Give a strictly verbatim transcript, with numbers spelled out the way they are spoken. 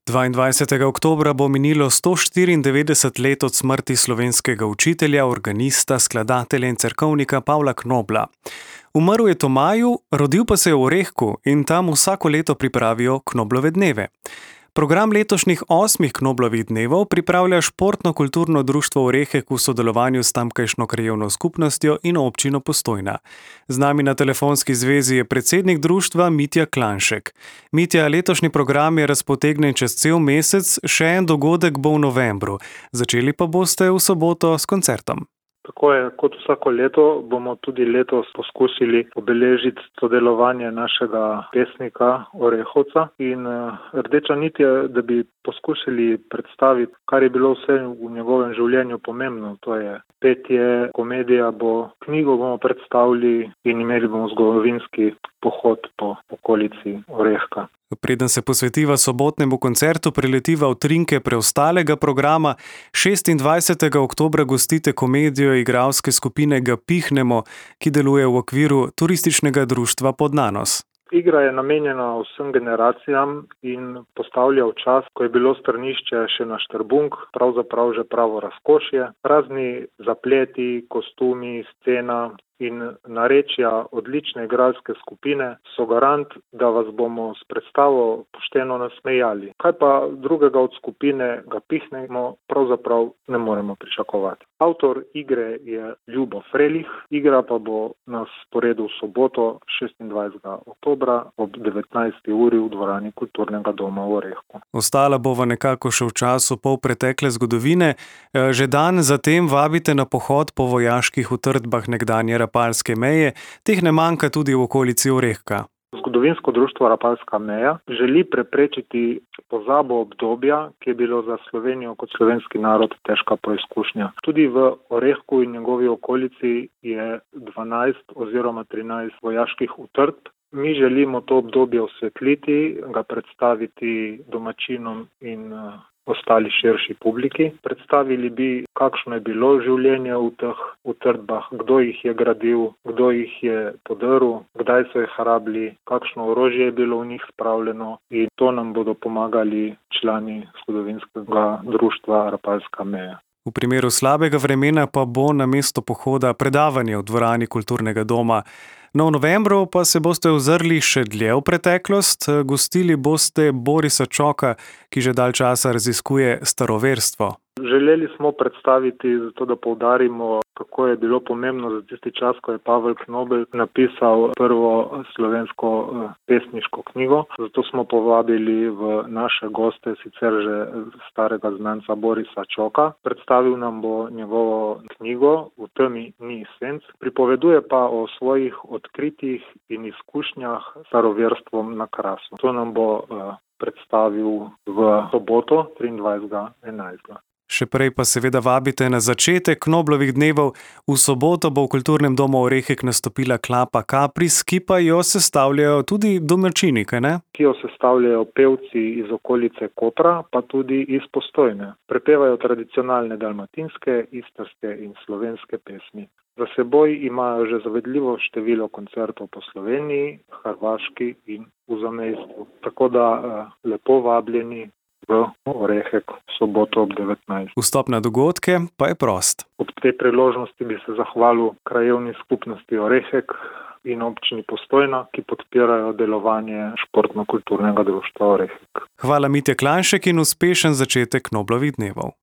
dvaindvajsetega oktobra bo minilo sto štiriindevetdeset let od smrti slovenskega učitelja, organista, skladatelja in cerkovnika Pavla Knobla. Umrl je Tomaju, rodil pa se je v Orehku in tam vsako leto pripravijo Knoblove dneve. Program letošnjih osmih Knoblovih dnevov pripravlja Športno-kulturno društvo Orehek v sodelovanju s tamkajšnjo krajevno skupnostjo in občino Postojna. Z nami na telefonski zvezi je predsednik društva Mitja Klanšek. Mitja, letošnji program je razpotegnjen čez cel mesec, še en dogodek bo v novembru. Začeli pa boste v soboto s koncertom. Tako je, kot vsako leto bomo tudi letos poskusili obeležiti sodelovanje našega pesnika Orehovca in rdeča nit je, da bi poskusili predstaviti, kar je bilo vse v njegovem življenju pomembno. To je petje, komedija bo, knjigo bomo predstavili in imeli bomo zgodovinski pohod po okolici Orehka. Preden se posvetiva sobotnemu koncertu, preletiva utrinke preostalega programa. šestindvajsetega oktobra gostite komedijo igralske skupine Ga pihnemo, ki deluje v okviru turističnega društva Podnanos. Igra je namenjena vsem generacijam in postavlja v čas, ko je bilo stranišče še na Štrbunk, pravzaprav že pravo razkošje. Razni zapleti, kostumi, scena in narečja odlične igralske skupine so garant, da vas bomo s predstavo pošteno nasmejali. Kaj pa drugega od skupine Ga pihnemo pravzaprav ne moremo pričakovati. Avtor igre je Ljubo Frelih, igra pa bo na sporedu v soboto šestindvajsetega oktobra ob devetnajsti uri v dvorani Kulturnega doma v Orehku. Ostala bova nekako še v času polpretekle zgodovine. Že dan zatem vabite na pohod po vojaških utrdbah nekdanje Rapalske meje, teh ne manjka tudi v okolici Orehka. Zgodovinsko društvo Rapalska meja želi preprečiti pozabo obdobja, ki je bilo za Slovenijo kot slovenski narod težka preizkušnja. Tudi v Orehku in njegovi okolici je dvanajst oziroma trinajst vojaških utrdb. Mi želimo to obdobje osvetliti, ga predstaviti domačinom in ostali širši publiki. Predstavili bi, kakšno je bilo življenje v teh utrdbah, kdo jih je gradil, kdo jih je podrl, kdaj so jih rabili, kakšno orožje je bilo v njih spravljeno in to nam bodo pomagali člani zgodovinskega društva Rapalska meja. V primeru slabega vremena pa bo na mesto pohoda predavanje v dvorani Kulturnega doma. No, v novembru pa se boste ozrli še dlje v preteklost. Gostili boste Borisa Čoka, ki že dalj časa raziskuje staroverstvo. Želeli smo predstaviti, zato da poudarimo, kako je bilo pomembno za tisti čas, ko je Pavel Knobel napisal prvo slovensko pesniško knjigo. Zato smo povabili v naše goste sicer že starega znanca Borisa Čoka. Predstavil nam bo njegovo knjigo V temi ni senc. Pripoveduje pa o svojih odkritjih in izkušnjah s staroverstvom na Krasu. To nam bo predstavil v soboto triindvajsetega enajstega Še prej pa seveda vabite na začetek Knoblovih dnevov. V soboto bo v Kulturnem domu Orehek nastopila Klapa Kapris, ki pa jo sestavljajo tudi domačini, kaj ne? Ki jo sestavljajo pevci iz okolice Kopra, pa tudi iz Postojne. Prepevajo tradicionalne dalmatinske, istrske in slovenske pesmi. Za seboj imajo že zavedljivo število koncertov po Sloveniji, Hrvaški in v zamejstvu. Tako da lepo vabljeni v Orehek v soboto ob devetnajstih. Vstop na dogodke pa je prost. Ob tej priložnosti bi se zahvalil krajevni skupnosti Orehek in občini Postojna, ki podpirajo delovanje Športno-kulturnega društva Orehek. Hvala Mitja Klanšek in uspešen začetek Knoblovih dnevov.